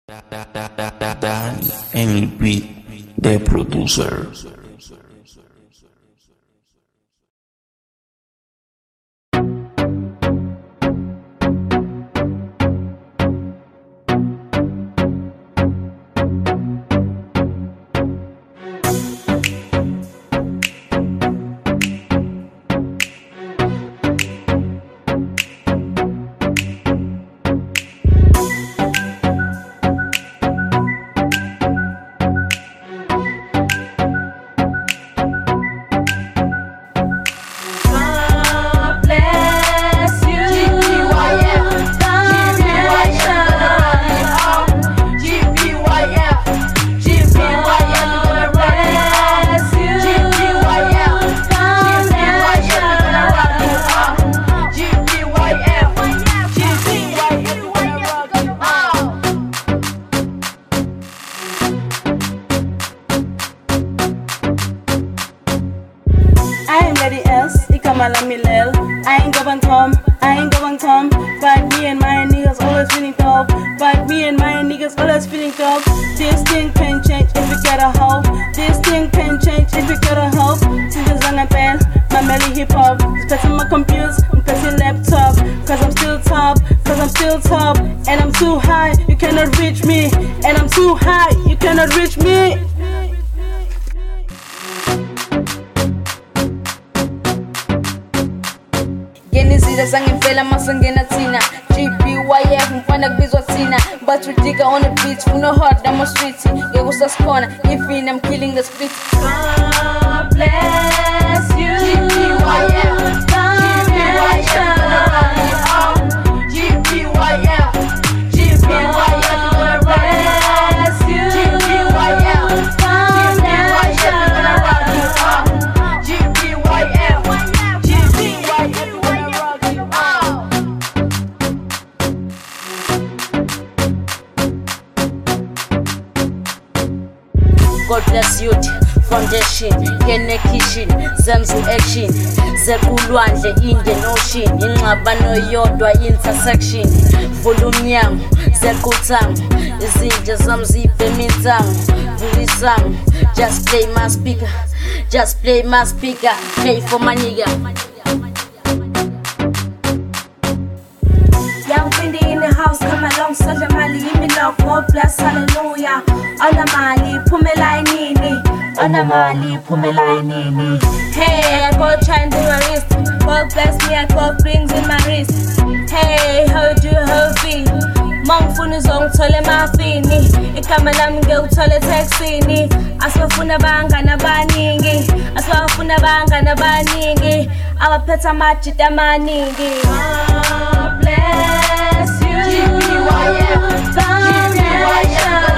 Dan en el beat de producer. I ain't going Tom, but me and my niggas always feeling dope. This thing can change if you get a hope. This thing can change if you get a hope. Since I'm a band, my melody hip hop. Pressing my computers, I'm pressing laptop. Cause I'm still top, and I'm too high, you cannot reach me. And I'm too high, you cannot reach me. Ngenizida sangempela masangena thina GBYF mfana kubizwa thina but we digger on the beach we know hard I'm a street ngeke usasikhona if I'm killing the split. God bless you GBYF God bless youth foundation kene kitchen zamzu action zekulwandle Indian Ocean inxabano yodwa intersection volume yangu zequthango izinja zamziphe mintango vulisango just play my speaker play for my nigga. Young Windy in the house, come along, Soldier Mali, give me love, God bless, hallelujah. Ona Mali, Pumela Nini, Ona Mali, Pumela Nini. Hey, I go try and do my wrist. God bless me, I got rings in my wrist. Hey, how do you be? Mom funu zong tole mafini, ikama namge utole texini. Aswafuna banga na baningi, awapeta machita maningi. God bless you, GBYF,